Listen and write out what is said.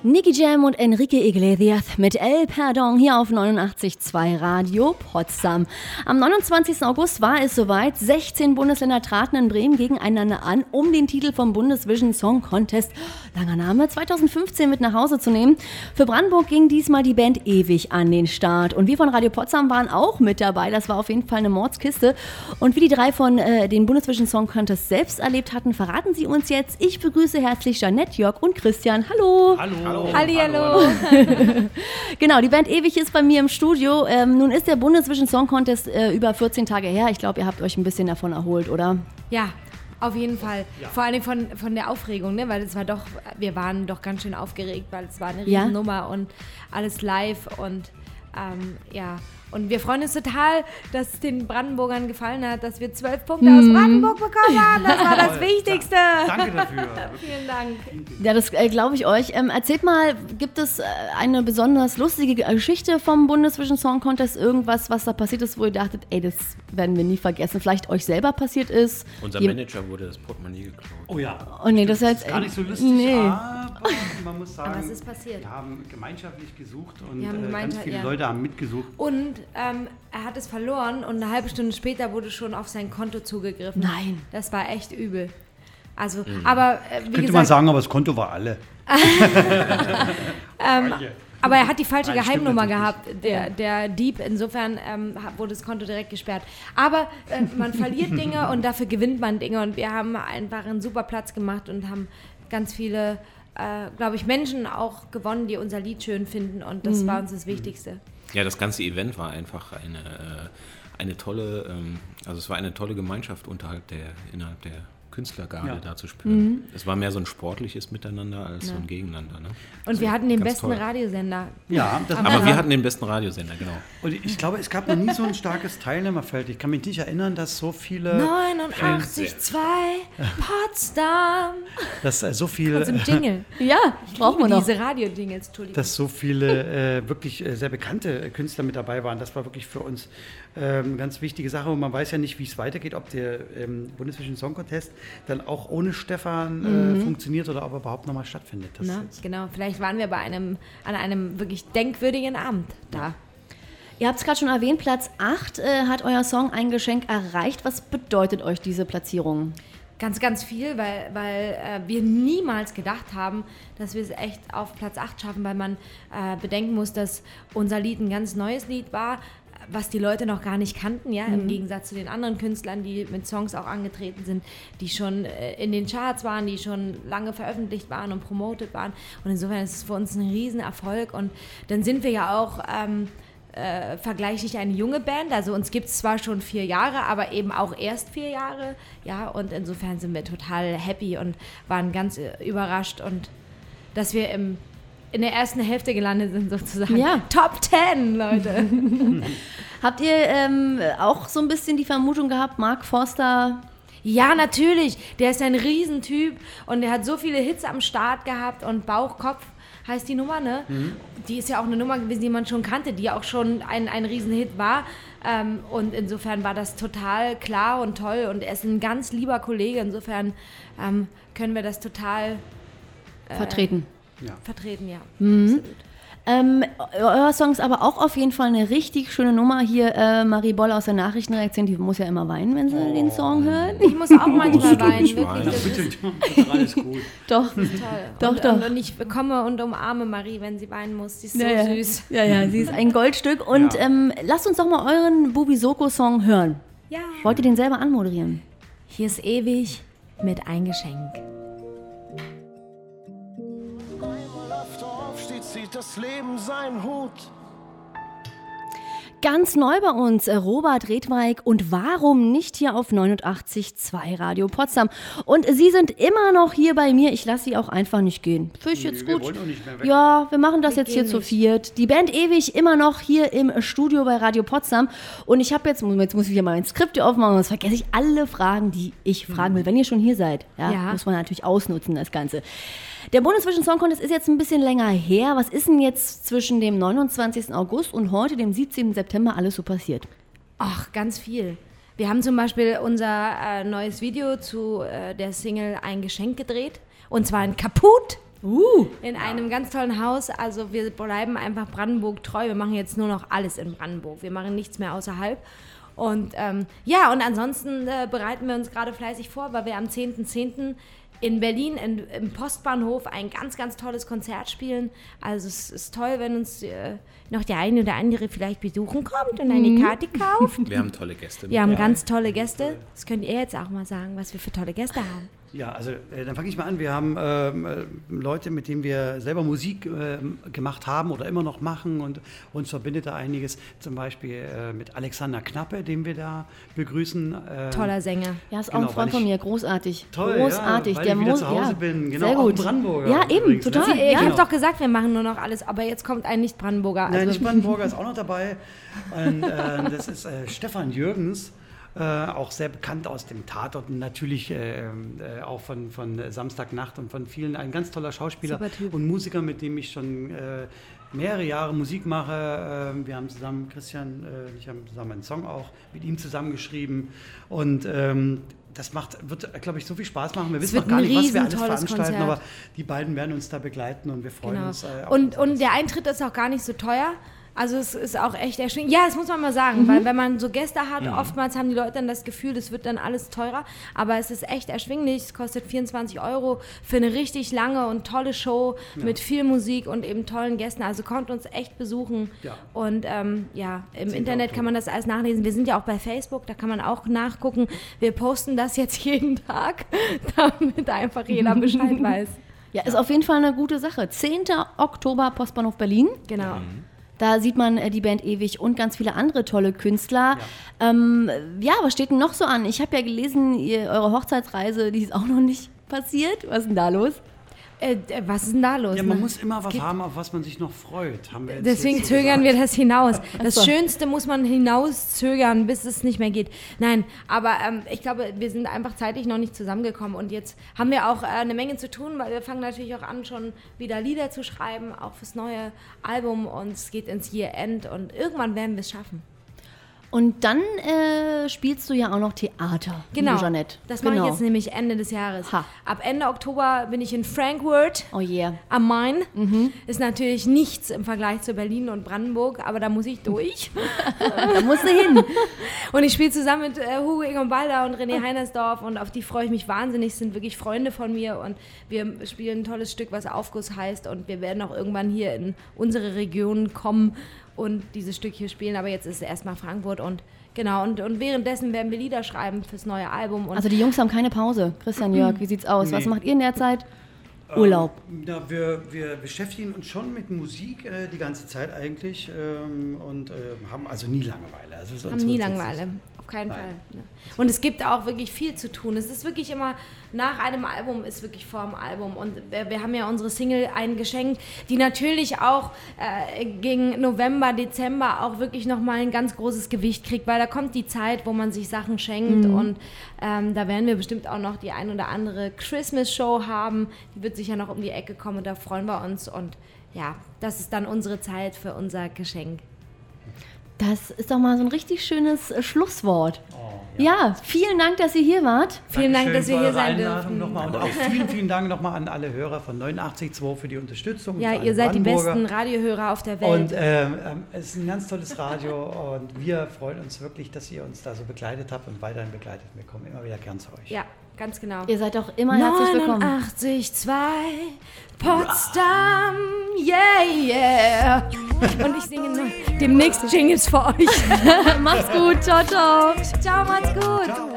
Nicky Jam und Enrique Iglesias mit El Perdón hier auf 89.2 Radio Potsdam. Am 29. August war es soweit. 16 Bundesländer traten in Bremen gegeneinander an, um den Titel vom Bundesvision Song Contest, langer Name, 2015 mit nach Hause zu nehmen. Für Brandenburg ging diesmal die Band Ewig an den Start. Und wir von Radio Potsdam waren auch mit dabei. Das war auf jeden Fall eine Mordskiste. Und wie die drei von den Bundesvision Song Contest selbst erlebt hatten, verraten sie uns jetzt. Ich begrüße herzlich Jeanette, Jörg und Christian. Hallo. Hallo. Hallihallo. Genau, die Band Ewig ist bei mir im Studio. Nun ist der Bundesvision Song Contest über 14 Tage her. Ich glaube, ihr habt euch ein bisschen davon erholt, oder? Ja, auf jeden Fall. Ja. Vor allem von der Aufregung, ne? Weil es war doch, wir waren doch ganz schön aufgeregt, weil es war eine Riesennummer und alles live und ja. Und wir freuen uns total, dass es den Brandenburgern gefallen hat, dass wir 12 Punkte aus Brandenburg bekommen haben. Das war das Wichtigste. Danke dafür. Vielen Dank. Ja, das glaube ich euch. Erzählt mal, gibt es eine besonders lustige Geschichte vom Bundesvision Song Contest? Irgendwas, was da passiert ist, wo ihr dachtet, ey, das werden wir nie vergessen. Vielleicht euch selber passiert ist? Unser Manager wurde das Portemonnaie geklaut. Oh ja. Oh nee, das ist jetzt gar nicht so lustig, aber man muss sagen, was ist passiert? Wir haben gemeinschaftlich gesucht und ganz viele Leute haben mitgesucht. Und er hat es verloren und eine halbe Stunde später wurde schon auf sein Konto zugegriffen. Nein. Das war echt übel. Also, aber wie Könnte gesagt, man sagen, aber das Konto war alle. aber er hat die falsche Geheimnummer gehabt, der Dieb. Insofern wurde das Konto direkt gesperrt. Aber man verliert Dinge und dafür gewinnt man Dinge. Und wir haben einfach einen super Platz gemacht und haben ganz viele, glaube ich, Menschen auch gewonnen, die unser Lied schön finden. Und das war uns das Wichtigste. Ja, das ganze Event war einfach eine tolle, also es war eine tolle Gemeinschaft innerhalb der Künstlergarde da zu spüren. Es war mehr so ein sportliches Miteinander als so ein Gegeneinander. Ne? Und wir hatten den besten Radiosender. Ja, aber wir hatten den besten Radiosender, genau. Und ich glaube, es gab noch nie so ein starkes Teilnehmerfeld. Ich kann mich nicht erinnern, dass so viele... 89,2 Potsdam. Dass so viele... Und im Jingle. Ja, brauchen wir noch. Diese Radio-Jingles, Entschuldigung. Dass so viele wirklich sehr bekannte Künstler mit dabei waren. Das war wirklich für uns eine ganz wichtige Sache. Und man weiß ja nicht, wie es weitergeht, ob der Bundesvision Song Contest dann auch ohne Stefan funktioniert oder ob er überhaupt nochmal stattfindet. Genau, vielleicht waren wir an einem wirklich denkwürdigen Abend da. Ihr habt es gerade schon erwähnt, Platz 8 hat euer Song Ein Geschenk erreicht. Was bedeutet euch diese Platzierung? Ganz, ganz viel, weil wir niemals gedacht haben, dass wir es echt auf Platz 8 schaffen, weil man bedenken muss, dass unser Lied ein ganz neues Lied war, was die Leute noch gar nicht kannten, ja, im Gegensatz zu den anderen Künstlern, die mit Songs auch angetreten sind, die schon in den Charts waren, die schon lange veröffentlicht waren und promotet waren. Und insofern ist es für uns ein Riesenerfolg. Und dann sind wir ja auch vergleichlich eine junge Band. Also uns gibt es zwar schon 4 Jahre, aber eben auch erst 4 Jahre. Ja, und insofern sind wir total happy und waren ganz überrascht. Und dass wir in der ersten Hälfte gelandet sind sozusagen. Ja. Top 10, Leute. Habt ihr auch so ein bisschen die Vermutung gehabt, Mark Forster? Ja, natürlich. Der ist ein Riesentyp und der hat so viele Hits am Start gehabt und Bauchkopf heißt die Nummer, ne? Die ist ja auch eine Nummer gewesen, die man schon kannte, die auch schon ein Riesenhit war. Und insofern war das total klar und toll und er ist ein ganz lieber Kollege. Insofern können wir das total Vertreten. Vertreten, ja. Absolut. Euer Song ist aber auch auf jeden Fall eine richtig schöne Nummer. Hier Marie Boll aus der Nachrichtenredaktion, die muss ja immer weinen, wenn sie den Song hört. Ich muss auch manchmal weinen, wirklich. Das ist alles gut. Doch, das ist toll. Doch. Und ich komme und umarme Marie, wenn sie weinen muss. Sie ist so süß. Ja, sie ist ein Goldstück. Und lasst uns doch mal euren Bubisoko-Song hören. Ja. Wollt ihr den selber anmoderieren? Hier ist Ewig mit Ein Geschenk. Zieht das Leben seinen Hut. Ganz neu bei uns, Robert Redweig und warum nicht hier auf 89.2 Radio Potsdam. Und Sie sind immer noch hier bei mir, ich lasse Sie auch einfach nicht gehen. Finde ich jetzt gut. Wir wollen auch nicht mehr weg. Ja, wir machen das jetzt hier zu viert. Die Band Ewig immer noch hier im Studio bei Radio Potsdam. Und ich habe jetzt muss ich hier mal ein Skript hier aufmachen, sonst vergesse ich alle Fragen, die ich fragen will. Wenn ihr schon hier seid, muss man natürlich ausnutzen, das Ganze. Der Bundesvision Song Contest ist jetzt ein bisschen länger her. Was ist denn jetzt zwischen dem 29. August und heute, dem 17. September, alles so passiert? Ach, ganz viel. Wir haben zum Beispiel unser neues Video zu der Single Ein Geschenk gedreht. Und zwar in Kaput. In einem ganz tollen Haus. Also wir bleiben einfach Brandenburg treu. Wir machen jetzt nur noch alles in Brandenburg. Wir machen nichts mehr außerhalb. Und und ansonsten bereiten wir uns gerade fleißig vor, weil wir am 10.10. in Berlin im Postbahnhof ein ganz, ganz tolles Konzert spielen. Also es ist toll, wenn uns noch der eine oder andere vielleicht besuchen kommt und eine Karte kauft. Wir haben tolle Gäste. Wir haben ganz tolle Gäste. Das könnt ihr jetzt auch mal sagen, was wir für tolle Gäste haben. Ja, also dann fange ich mal an. Wir haben Leute, mit denen wir selber Musik gemacht haben oder immer noch machen und uns verbindet da einiges. Zum Beispiel mit Alexander Knappe, den wir da begrüßen. Toller Sänger. Ja, ist auch ein Freund von mir, großartig. Toll, großartig. Ja, weil ich wieder zu Hause bin. Genau, sehr auch gut. ein Brandenburger. Ja, eben, übrigens, total. Ne? Ich habe doch gesagt, wir machen nur noch alles, aber jetzt kommt ein Nicht-Brandenburger. Nein, Nicht-Brandenburger ist auch noch dabei. Und, das ist Stefan Jürgens. Auch sehr bekannt aus dem Tatort und natürlich auch von Samstagnacht und von vielen, ein ganz toller Schauspieler und Musiker, mit dem ich schon mehrere Jahre Musik mache. Wir haben zusammen, Christian, ich habe zusammen einen Song auch mit ihm zusammengeschrieben und das wird, glaube ich, so viel Spaß machen. Wir wissen noch gar nicht, was wir alles veranstalten, Konzert. Aber die beiden werden uns da begleiten und wir freuen uns. Und der Eintritt ist auch gar nicht so teuer. Also es ist auch echt erschwinglich. Ja, das muss man mal sagen, weil wenn man so Gäste hat, oftmals haben die Leute dann das Gefühl, das wird dann alles teurer. Aber es ist echt erschwinglich. Es kostet 24 € für eine richtig lange und tolle Show mit viel Musik und eben tollen Gästen. Also kommt uns echt besuchen. Ja. Und im Internet kann man das alles nachlesen. Wir sind ja auch bei Facebook, da kann man auch nachgucken. Wir posten das jetzt jeden Tag, damit einfach jeder Bescheid weiß. Ja, ist auf jeden Fall eine gute Sache. 10. Oktober, Postbahnhof Berlin. Genau. Da sieht man die Band Ewig und ganz viele andere tolle Künstler. Was steht denn noch so an? Ich habe ja gelesen, eure Hochzeitsreise, die ist auch noch nicht passiert. Was ist denn da los? Was ist denn da los? Ja, man muss immer was haben, auf was man sich noch freut. Haben wir Deswegen zögern wir das hinaus. Das Schönste muss man hinauszögern, bis es nicht mehr geht. Nein, aber ich glaube, wir sind einfach zeitlich noch nicht zusammengekommen. Und jetzt haben wir auch eine Menge zu tun, weil wir fangen natürlich auch an, schon wieder Lieder zu schreiben, auch fürs neue Album. Und es geht ins Year End und irgendwann werden wir es schaffen. Und dann spielst du ja auch noch Theater, genau, Jeanette. Das mache ich jetzt nämlich Ende des Jahres. Ab Ende Oktober bin ich in Frankfurt am Main. Ist natürlich nichts im Vergleich zu Berlin und Brandenburg, aber da muss ich durch. Da musst du hin. Und ich spiele zusammen mit Hugo Egon Balder und René Heinersdorf und auf die freue ich mich wahnsinnig. Sind wirklich Freunde von mir und wir spielen ein tolles Stück, was Aufguss heißt und wir werden auch irgendwann hier in unsere Region kommen und dieses Stück hier spielen, aber jetzt ist es erstmal Frankfurt und genau, und währenddessen werden wir Lieder schreiben fürs neue Album. Und also die Jungs haben keine Pause. Christian, Jörg, wie sieht's aus? Nee. Was macht ihr in der Zeit? Urlaub. Wir beschäftigen uns schon mit Musik die ganze Zeit eigentlich und haben also nie Langeweile. Also haben nie Langeweile. Auf keinen Fall. Ne. Und es gibt auch wirklich viel zu tun. Es ist wirklich immer, nach einem Album ist wirklich vor dem Album. Und wir haben ja unsere Single Ein Geschenk, die natürlich auch gegen November, Dezember auch wirklich nochmal ein ganz großes Gewicht kriegt, weil da kommt die Zeit, wo man sich Sachen schenkt und da werden wir bestimmt auch noch die ein oder andere Christmas-Show haben. Die wird sicher noch um die Ecke kommen und da freuen wir uns. Und ja, das ist dann unsere Zeit für unser Geschenk. Das ist doch mal so ein richtig schönes Schlusswort. Ja, vielen Dank, dass ihr hier wart. Vielen Dank, dass wir hier sein dürfen. Nochmal. Und auch vielen Dank nochmal an alle Hörer von 89.2 für die Unterstützung. Ja, ihr seid die besten Radiohörer auf der Welt. Und es ist ein ganz tolles Radio und wir freuen uns wirklich, dass ihr uns da so begleitet habt und weiterhin begleitet. Wir kommen immer wieder gern zu euch. Ja, ganz genau. Ihr seid auch immer herzlich willkommen. 89.2 Potsdam, yeah. Und ich singe demnächst Jingles für euch. Macht's gut, ciao, ciao. Ciao, macht's gut. Ciao.